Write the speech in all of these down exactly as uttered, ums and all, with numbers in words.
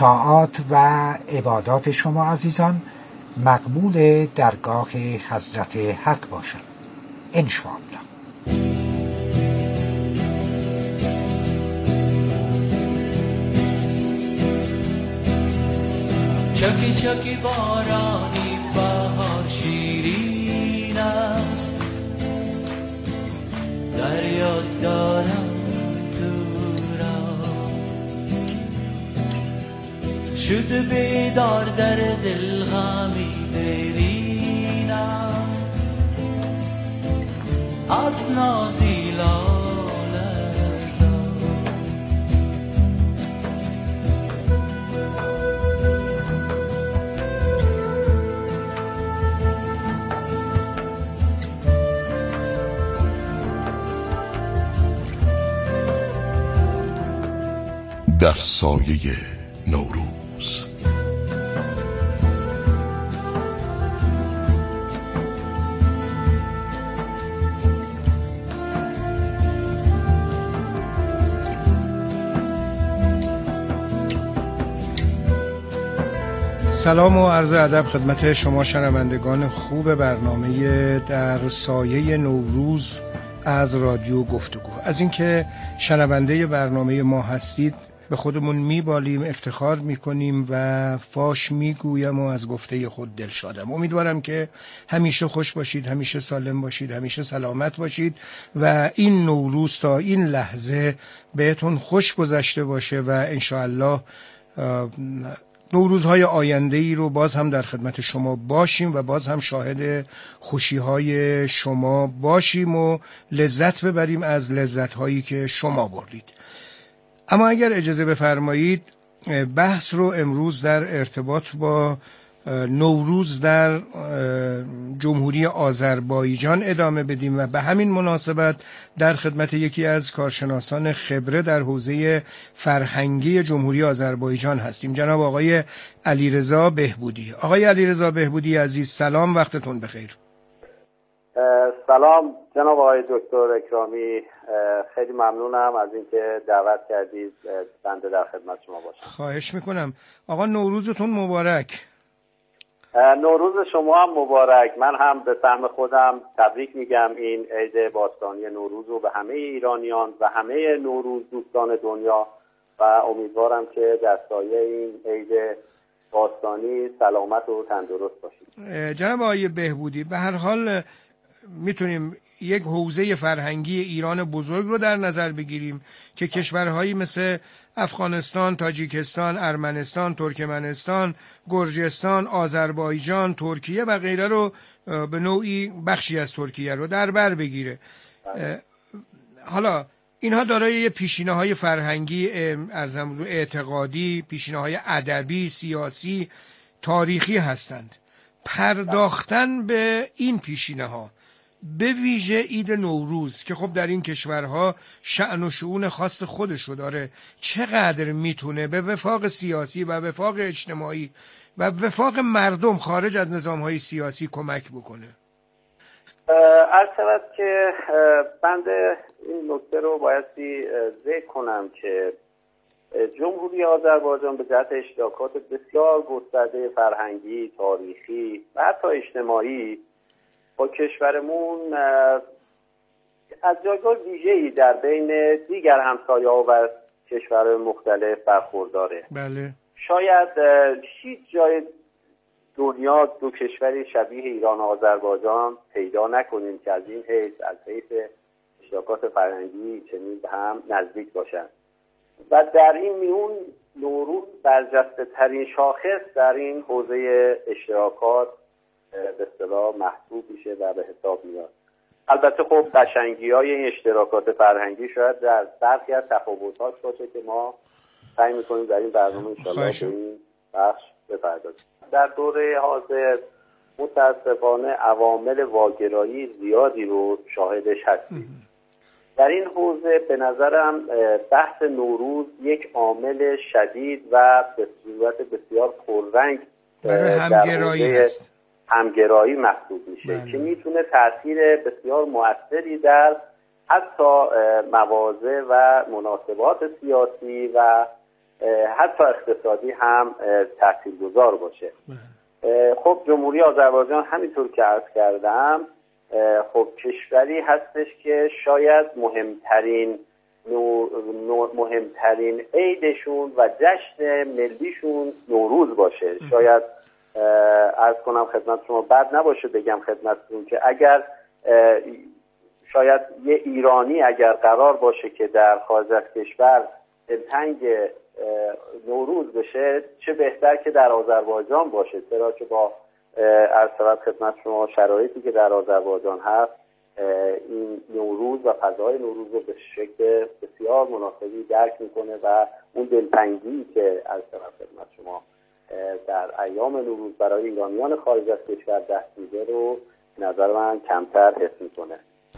طاعات و عبادات شما عزیزان مقبول درگاه حضرت حق باشد انشاءالله. چکی چکی بارانی بهار شیرین است، دریا دارم شد بیدار در دل غمی برینم از نازی لاله‌زار. در سایه نوروز. سلام و عرض ادب خدمت شما شنوندگان خوب برنامه در سایه نوروز از رادیو گفتگو. از اینکه شنونده برنامه ما هستید به خودمون میبالیم، افتخار میکنیم و فاش میگویم و از گفته خود دلشادم. امیدوارم که همیشه خوش باشید، همیشه سالم باشید، همیشه سلامت باشید و این نوروز تا این لحظه بهتون خوش گذشته باشه و انشاءالله نوروزهای آینده ای رو باز هم در خدمت شما باشیم و باز هم شاهد خوشیهای شما باشیم و لذت ببریم از لذتهایی که شما بردید. اما اگر اجازه بفرمایید بحث رو امروز در ارتباط با نوروز در جمهوری آذربایجان ادامه بدیم و به همین مناسبت در خدمت یکی از کارشناسان خبره در حوزه فرهنگی جمهوری آذربایجان هستیم، جناب آقای علیرضا بهبودی. آقای علیرضا بهبودی عزیز سلام، وقتتون بخیر. سلام جناب آقای دکتر اکرامی، خیلی ممنونم از اینکه دعوت کردید بنده در خدمت شما باشم. خواهش میکنم. آقا نوروزتون مبارک. نوروز شما هم مبارک. من هم به سهم خودم تبریک میگم این عید باستانی نوروز رو به همه ایرانیان و همه نوروز دوستان دنیا و امیدوارم که در سایه این عید باستانی سلامت و تندرست باشید. جناب آقای بهبودی، به هر حال میتونیم یک حوزه فرهنگی ایران بزرگ رو در نظر بگیریم که کشورهایی مثل افغانستان، تاجیکستان، ارمنستان، ترکمنستان، گرجستان، آذربایجان، ترکیه و غیره رو به نوعی بخشی از ترکیه رو در بر بگیره. حالا اینها دارای یه پیشینه‌های فرهنگی، ارزم اعتقادی، پیشینه‌های ادبی، سیاسی، تاریخی هستند. پرداختن به این پیشینه‌ها به ویژه عید نوروز که خب در این کشورها شأن و شؤون خاص خودش رو داره، چقدر میتونه به وفاق سیاسی و وفاق اجتماعی و وفاق مردم خارج از نظام‌های سیاسی کمک بکنه؟ عرض شود که بنده این نکته رو بایستی ذکر کنم که جمهوری آذربایجان به جهت اشتراکات بسیار گسترده فرهنگی، تاریخی و حتی اجتماعی با کشورمون از جایگاه ویژه‌ای در بین دیگر همسایه‌ها و کشورهای مختلف برخورداره. بله. شاید هیچ جای دنیا دو کشوری شبیه ایران و آذربایجان پیدا نکنیم که از این حیث از حیث اشتراکات فرهنگی چنین به هم نزدیک باشند. و در این میون نوروز برجسته ترین شاخص در این حوزه اشتراکات به اصطلاح محسوب میشه و به حساب میاد. البته خب قشنگی‌های این اشتراکات فرهنگی شاید در برخی از تفاوت‌هاش باشه که ما سعی می‌کنیم در این برنامه انشاءالله به این بخش بپردازیم. در دوره حاضر متاسفانه عوامل واگرایی زیادی رو شاهدش هستیم. در این حوزه به نظرم بحث نوروز یک عامل شدید و به صورت بسیار پررنگ برای همگرایی است. همگرایی محسوب میشه بله. که میتونه تاثیر بسیار مؤثری در حتی مواضع و مناسبات سیاسی و حتی اقتصادی هم تاثیرگذار باشه. خب جمهوری آذربایجان همینطور که عرض کردم خب کشوری هستش که شاید مهمترین نو، نو، مهمترین عیدشون و جشن ملیشون نوروز باشه. شاید عرض کنم خدمت شما بد نباشه بگم خدمتتون که اگر شاید یه ایرانی اگر قرار باشه که در خارج از کشور دلتنگ نوروز بشه، چه بهتر که در آذربایجان باشه، چرا که با عرض خدمت شما شرایطی که در آذربایجان هست این نوروز و فضای نوروز رو به شکل بسیار مناسبی درک میکنه و اون دلتنگی که عرض خدمت شما در ایام نوروز برای ایرانیان خارج از کشور دست میده رو نظر من کمتر حس میکنه.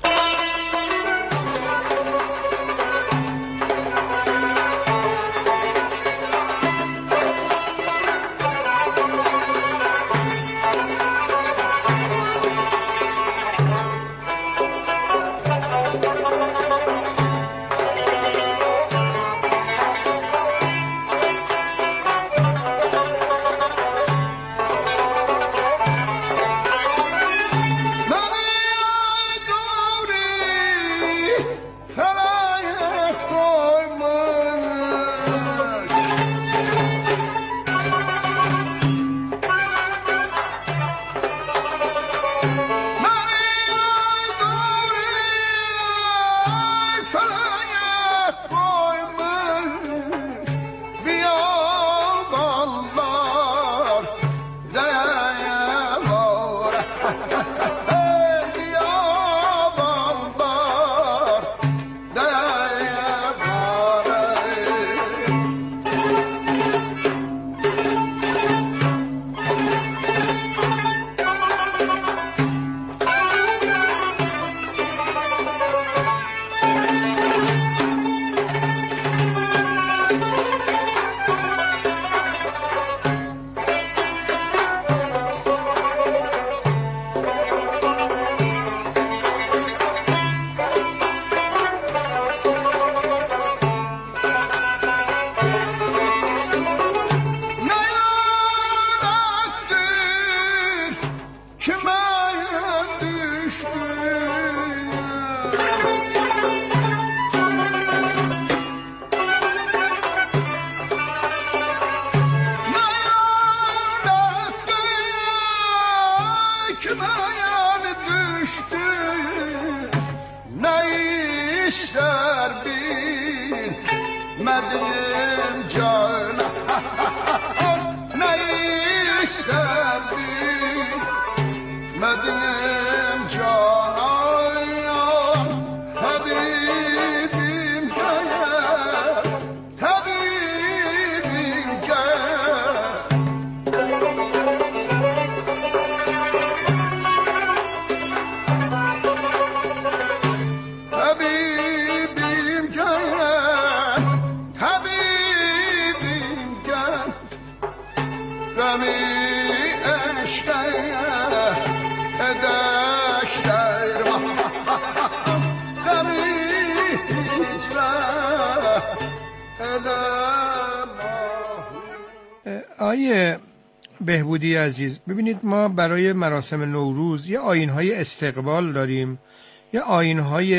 آیه بهبودی عزیز، ببینید ما برای مراسم نوروز یه آیین‌های استقبال داریم، یه آیین‌های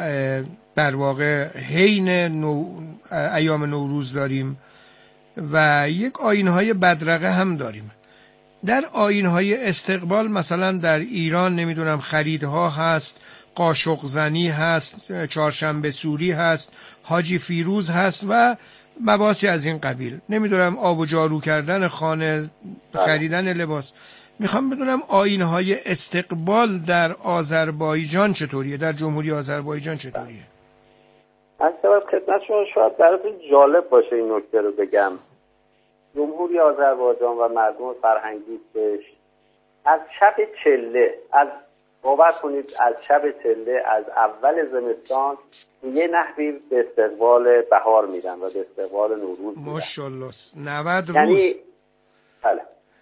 در واقع حین نو... ایام نوروز داریم و یک آیین‌های بدرقه هم داریم. در آیین‌های استقبال مثلا در ایران نمیدونم خریدها هست، قاشق زنی هست، چهارشنبه سوری هست، حاجی فیروز هست و مباحثی از این قبیل. نمیدونم آب و جارو کردن خانه، خریدن لباس. میخوام بدونم آیین‌های استقبال در آذربایجان چطوریه، در جمهوری آذربایجان چطوریه؟ از سبب خدمت شما شاید براتون جالب باشه این نکته رو بگم. جمهوری آذربایجان و مردم فرهنگیستش از شب چله، از باور کنید از شب چله، از اول زمستان یه نحوی به استقبال بهار میدن و به استقبال نوروز میدن. ماشاءالله نود روز. یعنی بله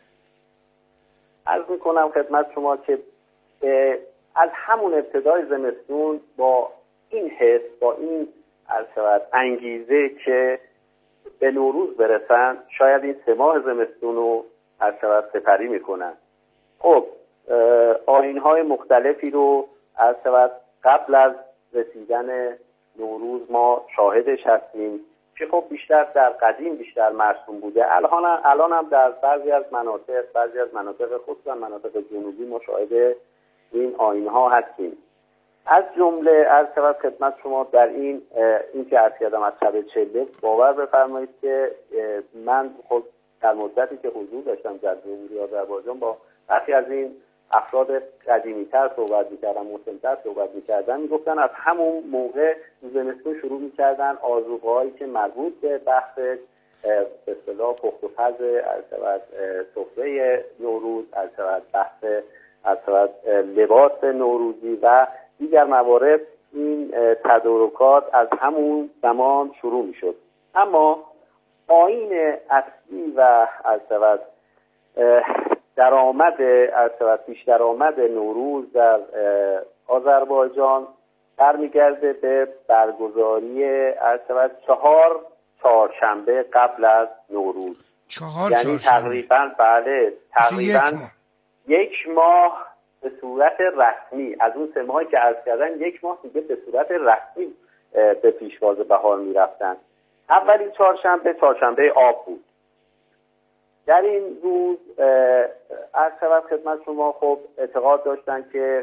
عرض میکنم خدمت شما که از همون ابتدای زمستون با این حس، با این عرض شود انگیزه که به نوروز برسن شاید این سه ماه زمستون رو از شود سپری میکنن. خب آیین‌های مختلفی رو از شود قبل از رسیدن نوروز ما شاهدش هستیم که خب بیشتر در قدیم بیشتر مرسوم بوده. الان الان هم در بعضی از مناطق بعضی از مناطق خصوصا مناطق جنوبی ما شاهد این آیین‌ها هستیم. از جمله از شود خدمت شما در این این که عرض کردم از شب چله باور بفرمایید که من خود در مدتی که حضور داشتم در جمهوری آذربایجان با برخی از این افراد قدیمی‌تر صحبت می‌کردن، مسن‌تر صحبت می‌کردن، میگفتن از همون موقع زمستون شروع می‌کردن آذوقه‌هایی که مربوط به بحث به اصطلاح پخت و پز از شود سفره نوروز، از شود بحث از شود لباس نوروزی و دیگر موارد، این تدارکات از همون زمان شروع می‌شد. اما آیین اصلی و از شود درآمد از شود پیش درآمد نوروز در آذربایجان برمیگرده به برگزاری از شود چهار چهارشنبه قبل از نوروز. چهار یعنی چهارشنبه. تقریبا بله تقریبا یک ماه. یک ماه به صورت رسمی از اون سه ماهی که عرض کردن یک ماه دیگه به صورت رسمی به پیشواز بهار میرفتن. اولین چهارشنبه چهارشنبه آب بود. در این روز از شود خدمت شما خب اعتقاد داشتن که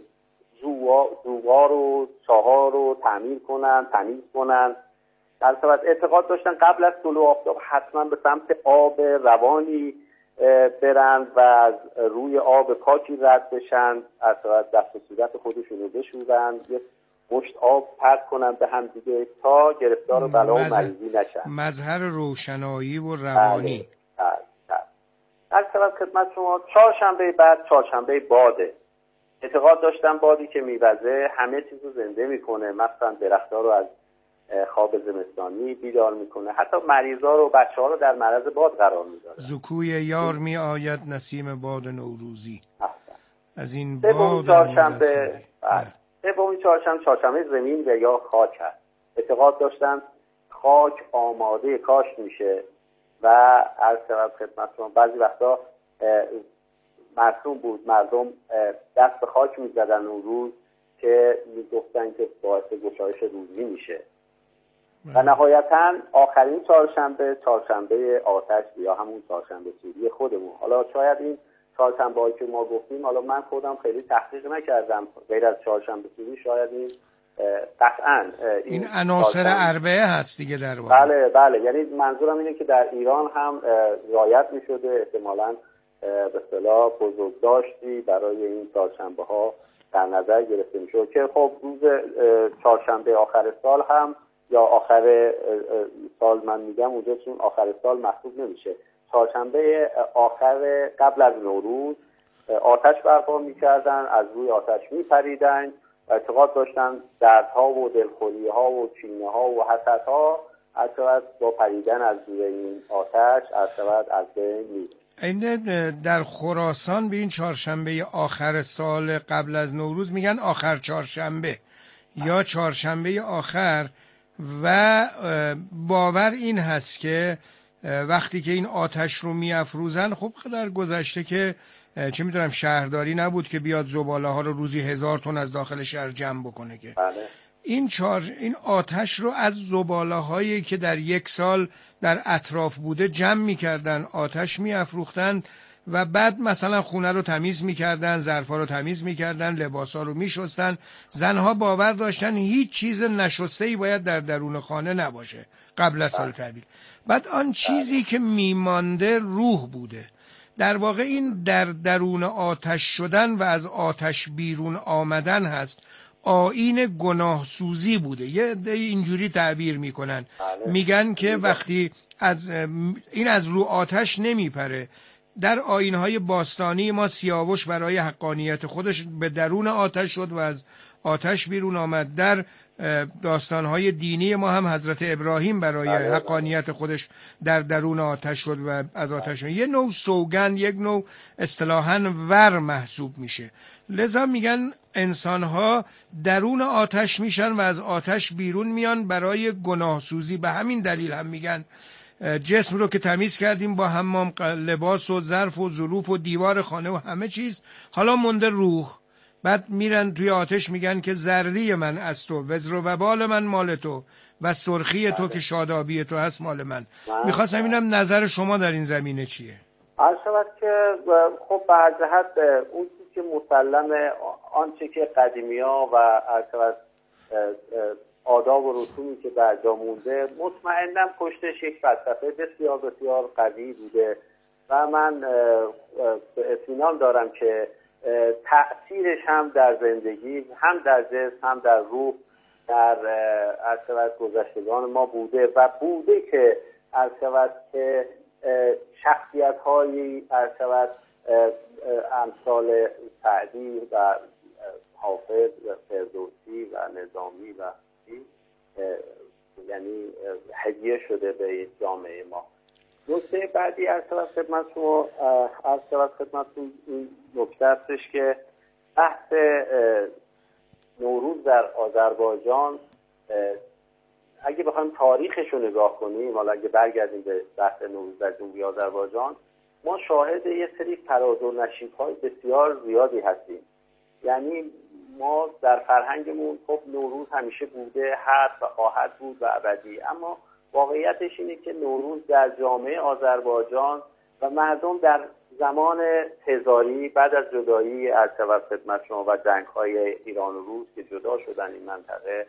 زوار و چاها رو تعمیر کنن، تمیز کنن. در شود اعتقاد داشتن قبل از طلوع آفتاب حتما به سمت آب روانی برن و از روی آب پاکی رد بشن، از شود دست و صورت خودشون رو بشورن، یک مشت آب پرت کنن به هم دیگه تا گرفتار بلا و مریضی نشن. مظهر روشنایی و روانی. بله. از سبب خدمت شما چهارشنبه بعد چهارشنبه باده. اعتقاد داشتن بادی که میوزه همه چیز رو زنده میکنه، مثلا درخت‌ها رو از خواب زمستانی بیدار میکنه، حتی مریضا رو بچه ها رو در معرض باد قرار میداره. زکوی یار می آید نسیم باد نوروزی. احسن. از این سومین باد چهارشنبه سومین چهارشنبه چهارشنبه زمین و یا خاک هست. اعتقاد داشتن خاک آماده کاشت میشه و از سبب خدمت شما بعضی وقتا مرسوم بود مردم دست به خاک میزدن اون روز که میگفتن که باعث گشایش روزی میشه. و نهایتا آخرین چهارشنبه چهارشنبه آتش یا همون چهارشنبه سوری خودمون. حالا شاید این چهارشنبه هایی که ما گفتیم، حالا من خودم خیلی تحقیق نکردم، غیر از چهارشنبه سوری شاید این قطعاً این, این عناصر اربعه هست دیگه در واقع. بله بله، یعنی منظورم اینه که در ایران هم رعایت می‌شده، احتمالاً به اصطلاح بزرگداشتی برای این چهارشنبه ها در نظر گرفته میشه که خب روز چهارشنبه آخر سال هم یا آخر سال من میگم اونجا چون آخر سال محسوب نمیشه، چهارشنبه آخر قبل از نوروز آتش برپا میکردن، از روی آتش میپریدن و اعتقاد داشتن دردها و دلخوریها و کینه‌ها و حسدها از شود با پریدن از روی این آتش از شود از بین میره. این در خراسان به این چهارشنبه آخر سال قبل از نوروز میگن آخر چهارشنبه یا چهارشنبه آخر و باور این هست که وقتی که این آتش رو میافروزن، خب در گذشته که چه میدونم شهرداری نبود که بیاد زباله ها رو روزی هزار تن از داخل شهر جمع بکنه که بله. این چار... این آتش رو از زباله هایی که در یک سال در اطراف بوده جمع میکردن، آتش میافروختن و بعد مثلا خونه رو تمیز میکردن، ظرفا رو تمیز میکردن، لباسا رو میشستن. زنها باور داشتن هیچ چیز نشسته‌ای باید در درون خانه نباشه قبل از سال تحویل. بعد آن چیزی که میمانده روح بوده. در واقع این در درون آتش شدن و از آتش بیرون آمدن هست. آیین گناه سوزی بوده. یه عده اینجوری تعبیر میکنن، میگن که وقتی از این از رو آتش نمیپره. در آیین‌های باستانی ما سیاوش برای حقانیت خودش به درون آتش شد و از آتش بیرون آمد. در داستان‌های دینی ما هم حضرت ابراهیم برای حقانیت خودش در درون آتش شد و از آتش شد. یه نوع سوگند، یک نوع اصطلاحاً ور محسوب میشه. لذا میگن انسان‌ها درون آتش میشن و از آتش بیرون میان برای گناهسوزی. به همین دلیل هم میگن جسم رو که تمیز کردیم با حمام، لباس و ظرف و ظروف و دیوار خانه و همه چیز، حالا مونده روح. بعد میرن توی آتش میگن که زردی من از تو، وزر و وبال من مال تو، و سرخی تو که شادابی تو هست مال من. میخواستم ببینم نظر شما در این زمینه چیه؟ عرض شود که خب به هر جهت اون چیزی که مسلم آنچه که قدیمی‌ها و عرض شود آداب و رسومی که در جا مونده، مطمئناً پشتش یک فلسفه بسیار بسیار قوی بوده و من به اطمینان دارم که تأثیرش هم در زندگی، هم در جسم، هم در روح، در عرض شود گذشتگان ما بوده و بوده که عرض شود که شخصیت هایی عرض شود امثال سعدی و حافظ و فردوسی و نظامی و یعنی هدیه شده به جامعه ما. نکته بعدی عرض شود خدمت شما عرض شود خدمتتون این نکته هستش که بحث نوروز در آذربایجان، اگه بخوایم تاریخش رو نگاه کنیم، حالا اگه برگردیم به بحث نوروز در جنوبی آذربایجان، ما شاهد یه سری فراز و نشیب‌های بسیار زیادی هستیم. یعنی ما در فرهنگمون خب نوروز همیشه بوده، هست و خواهد بود و ابدی، اما واقعیتش اینه که نوروز در جامعه آذربایجان و مردم در زمان تزاری بعد از جدایی از خدمت شما و جنگ‌های ایران و روس که جدا شدن این منطقه،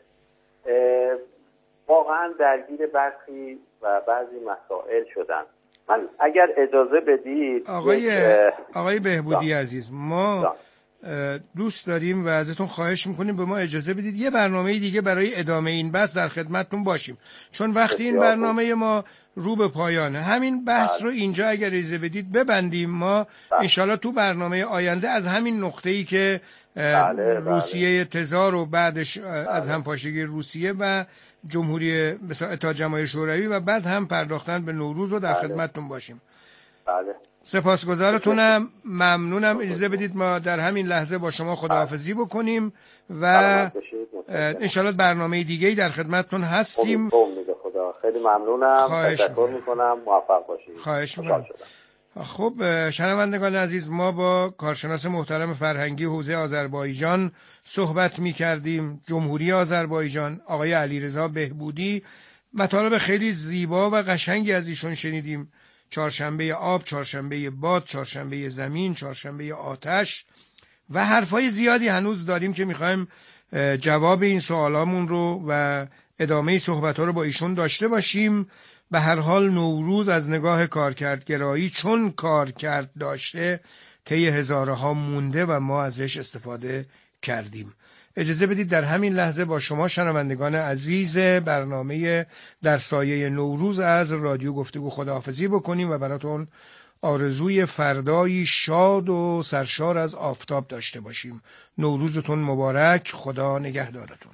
واقعا درگیر برخی و بعضی مسائل شدن. من اگر اجازه بدید آقای آقای بهبودی دا. عزیز، ما دا. دوست داریم و ازتون خواهش میکنیم به ما اجازه بدید یه برنامه دیگه برای ادامه این بحث در خدمتتون باشیم، چون وقتی این برنامه ما رو به پایانه، همین بحث رو اینجا اگر اجازه بدید ببندیم. ما انشالله تو برنامه آینده از همین نقطه‌ای که بله، روسیه تزار و بعدش بله. از همپاشگی روسیه و جمهوری اتحاد جماهیر شوروی و بعد هم پرداختن به نوروز رو در بله. خدمتتون باشیم. بله. سپاسگزارتونم، ممنونم. اجازه بدید ما در همین لحظه با شما خداحافظی بکنیم و انشالله برنامه دیگه‌ای در خدمتتون هستیم. خیلی ممنونم، تشکر میکنم، موفق باشید. خواهش میکنم. خب شنوندگان عزیز، ما با کارشناس محترم فرهنگی حوزه آذربایجان صحبت میکردیم، جمهوری آذربایجان، آقای علیرضا بهبودی. مطالب خیلی زیبا و قشنگی از ایشون شنیدیم: چهارشنبه آب، چهارشنبه باد، چهارشنبه زمین، چهارشنبه آتش و حرفای زیادی هنوز داریم که میخوایم جواب این سوالامون رو و ادامه صحبت‌ها رو با ایشون داشته باشیم. به هر حال نوروز از نگاه کارکردگرایی چون کارکرد داشته طی هزارها مونده و ما ازش استفاده کردیم. اجازه بدید در همین لحظه با شما شنوندگان عزیز برنامه در سایه نوروز از رادیو گفتگو خداحافظی بکنیم و براتون آرزوی فردایی شاد و سرشار از آفتاب داشته باشیم. نوروزتون مبارک، خدا نگهدارتون.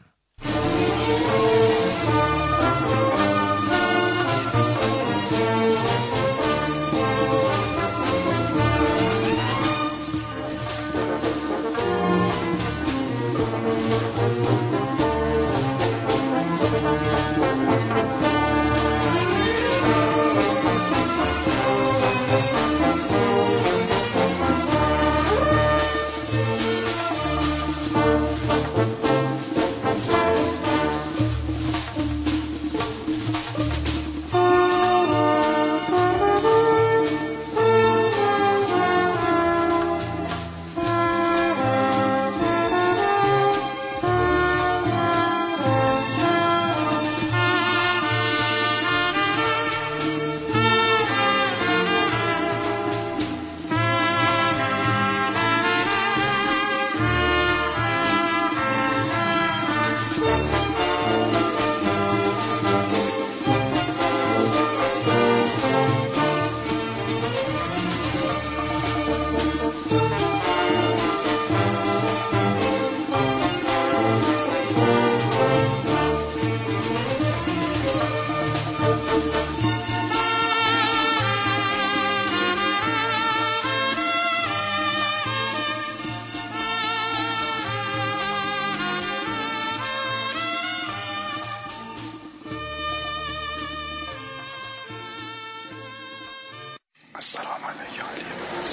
السلام علیکم.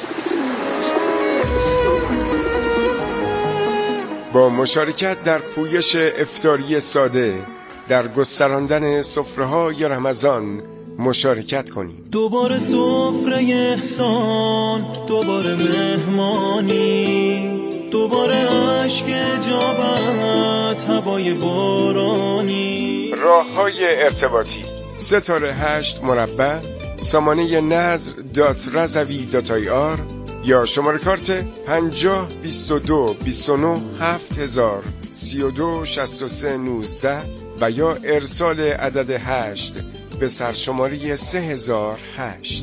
با مشارکت در پویش افطاری ساده در گستراندن سفره‌های رمضان مشارکت کنیم. دوباره سفره احسان، دوباره مهمانی، دوباره عشق اجابت، هوای بارانی. راه‌های ارتباطی ستاره هشت مربع سامانه نظر دات رضوی دات آی آر یا شماره کارت پنجاه بیست و دو بیست و نه هفت هزار سی و دو شصت و سه نوزده و یا ارسال عدد هشت به سرشماره سه هزار هشت.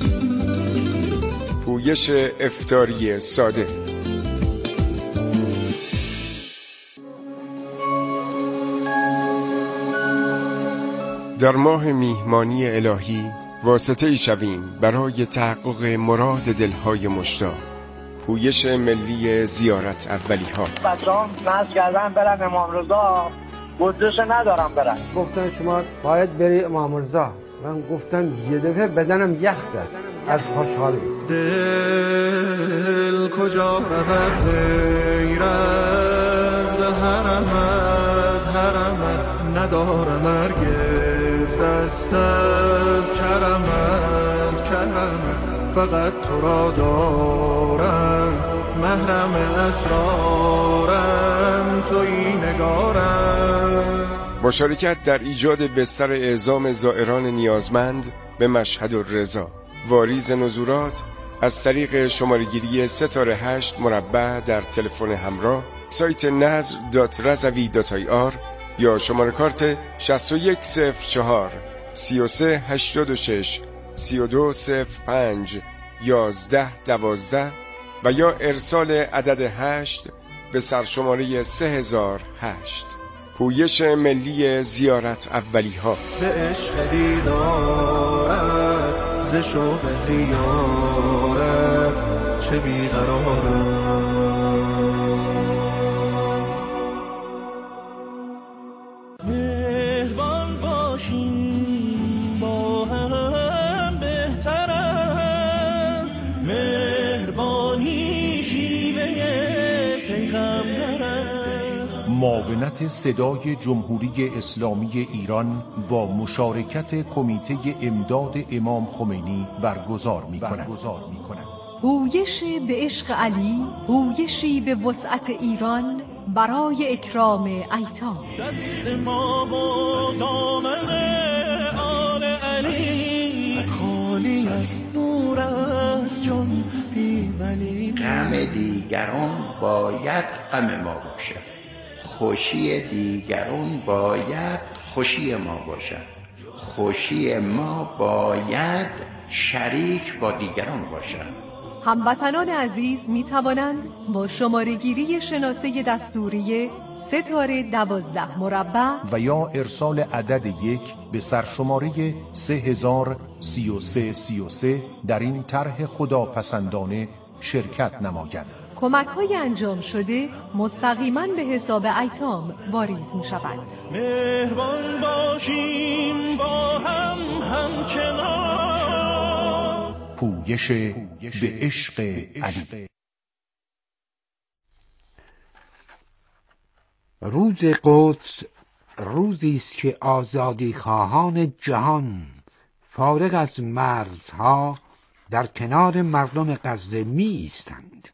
پویش افطاری ساده. در ماه میهمانی الهی واسطه ای شویم برای تحقق مراد دلهای مشتاق. پویش ملی زیارت اولی ها. بچه‌ها ناز کردن برن امام رضا، بودجه‌ش ندارم برن. گفتن شما باید بری امام رضا. من گفتم یه دفعه بدنم یخ زد از خوشحالی. دل کجا رود غیر از حرمت، حرمت ندارم هرگز دست از کرمت، کرمت فقط تو را دارم، محرم اسرارم تویی نگارم. مشارکت در ایجاد بستر اعزام زائران نیازمند به مشهد الرضا. واریز نزورات از طریق شماره‌گیری ستاره هشت مربع در تلفن همراه، سایت نظر دات رضوی دات آی آر یا شماره کارت شصت و یک صفر چهار سی و سه هشتاد و شش سی و دو صفر پنج یازده دوازده و یا ارسال عدد هشت به سرشماره سه هزار هشت. پویش ملی زیارت اولی ها. به عشق دیدارت ز شوق زیارت چه بیقرارم. مهربان باشیم با هم بهتر است، مهربانی شیوه پیغمبر است. معاونت صدای جمهوری اسلامی ایران با مشارکت کمیته امداد امام خمینی برگزار می‌کند. پویش به عشق علی، پویشی به وسعت ایران برای اکرام ایتام. دست ما و دامن آل علی، خالی از نور از جان پیمنی. غم دیگران باید غم ما باشد، خوشی دیگران باید خوشی ما باشد، خوشی ما باید شریک با دیگران باشد. هموطنان عزیز می توانند با شماره‌گیری شناسه دستوری ستاره دوازده مربع و یا ارسال عدد یک به سرشماره سه هزار سی و سه سی و سه در این طرح خداپسندانه شرکت نمایند. کمک های انجام شده مستقیما به حساب ایتام واریز می شود. مهربان باشیم با هم همچنان. پویش به عشق علی. روز قدس روزی است که آزادی خواهان جهان فارغ از مرزها در کنار مردم غزه می ایستند.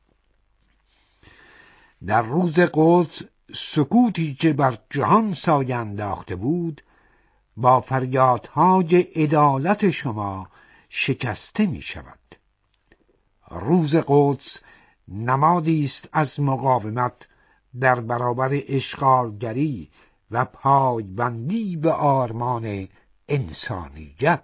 در روز قدس سکوتی که بر جهان سایه انداخته بود با فریادهای عدالت شما شکسته می شود. روز قدس نمادی است از مقاومت در برابر اشغالگری و پایبندی به آرمان انسانیت.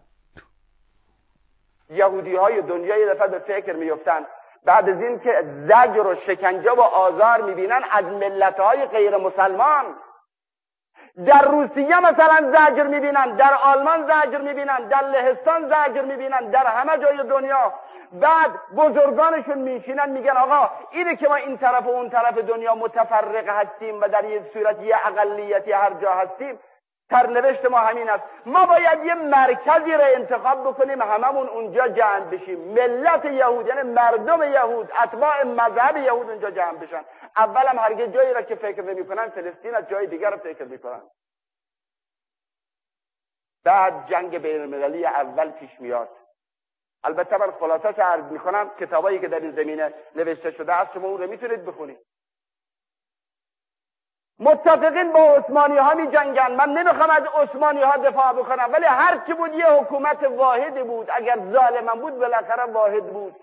یهودی های دنیا یه دفعه به فکر میفتن بعد از این که زجر و شکنجه و آزار میبینن از ملت های غیر مسلمان، در روسیه مثلا زجر میبینن، در آلمان زجر میبینن، در لهستان زجر میبینن، در همه جای دنیا. بعد بزرگانشون میشینن میگن آقا اینه که ما این طرف و اون طرف دنیا متفرق هستیم و در یه صورت یه اقلیتی هر جا هستیم، سرنوشت ما همین است. ما باید یه مرکزی را انتخاب بکنیم، هممون اونجا جمع بشیم. ملت یهود یعنی مردم یهود، اتباع مذهب یهود اونجا جمع بشن. اولم هرگز جایی را که فکر نمی‌کنن فلسطین، از جای دیگر را فکر می‌کنن. بعد جنگ بین‌المللی اول پیش میاد. البته من خلاصش عرض می‌کنم، کتابایی که در این زمینه نوشته شده است شما اون رو میتونید بخونید. متفقین با عثمانی ها می جنگن. من نمیخوام از عثمانی ها دفاع بکنم، ولی هر کی بود یه حکومت واحدی بود، اگر ظالم بود بالاخره واحد بود.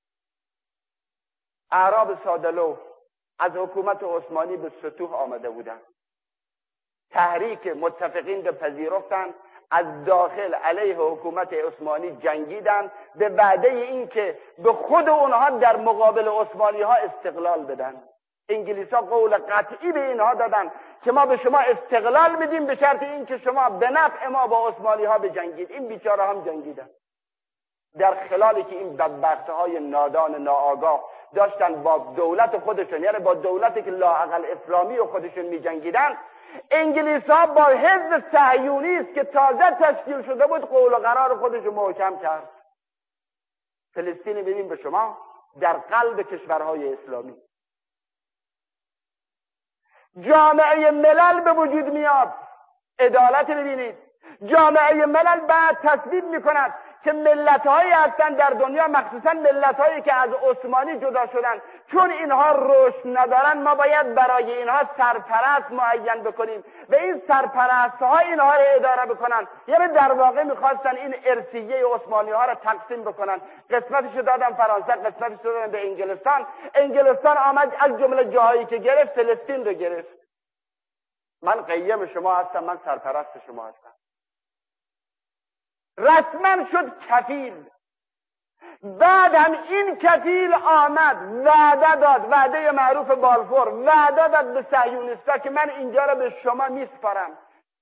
اعراب سادلو از حکومت عثمانی به سطوح آمده بودن، تحریک متفقین رو پذیرفتن، از داخل علیه حکومت عثمانی جنگیدن به وعده این که به خود اونها در مقابل عثمانی ها استقلال بدن. انگلیس ها قول قطعی به اینها دادن که ما به شما استقلال میدیم به شرط این که شما به نفع ما با عثمانی ها بجنگید. این بیچاره هم جنگیدن، در خلالی که این بدبخت های نادان ناآگاه داشتن با دولت خودشون، یعنی با دولتی که لااقل اسلامی و خودشون میجنگیدن، انگلیس ها با حزب صهیونیست که تازه تشکیل شده بود قول و قرار خودشون محکم کرد. فلسطین ببین به شما در قلب کشورهای اسلامی. جامعه ملل به وجود میاد. عدالت ببینید، جامعه ملل بعد تصویب میکند که ملت‌هایی هستند در دنیا، مخصوصا ملت‌هایی که از عثمانی جدا شدن، چون اینها رشد ندارن ما باید برای اینها سرپرست معین بکنیم و این سرپرست‌ها اینها رو اداره بکنن. یعنی در واقع میخواستن این ارثیه عثمانی ها رو تقسیم بکنن. قسمتش دادن فرانسه، قسمتش دادن به انگلستان. انگلستان آمد از جمله جاهایی که گرفت فلسطین رو گرفت. من قیم شما هستم، من سرپرست شما هستم. رسما شد کفیل. بعد هم این کفیل آمد وعده داد، وعده معروف بالفور، وعده داد به صهیونیستا که من اینجا را به شما میسپارم.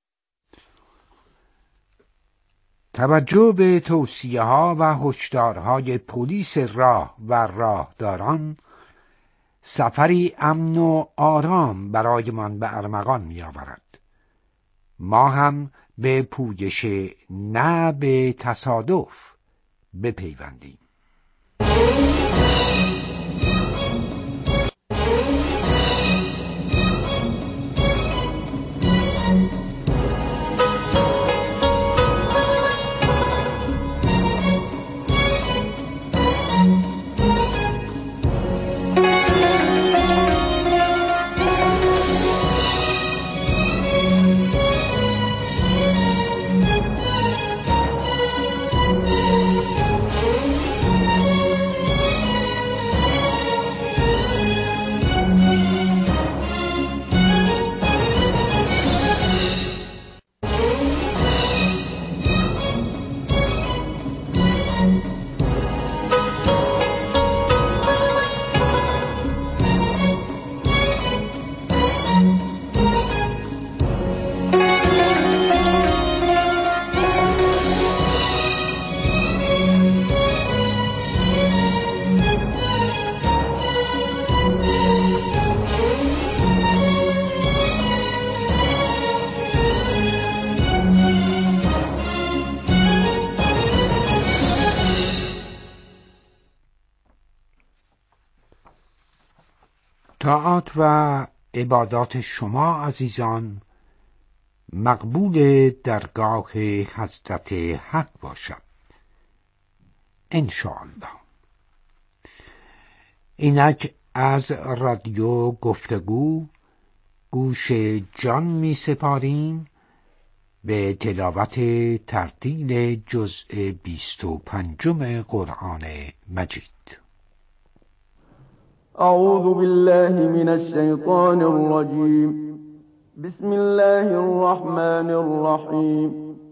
توجه به توصیه ها و هشدارهای پلیس راه و راهداران سفری امن و آرام برایمان به ارمغان می آورد. ما هم به پویش نه به تصادف بپیوندیم. طاعات و عبادات شما عزیزان مقبول درگاه حضرت حق باشد انشاءالله. اینک از رادیو گفتگو گوش جان می سپاریم به تلاوت ترتیل جزء بیست و پنجم قرآن مجید. أعوذ بالله من الشيطان الرجيم. بسم الله الرحمن الرحيم.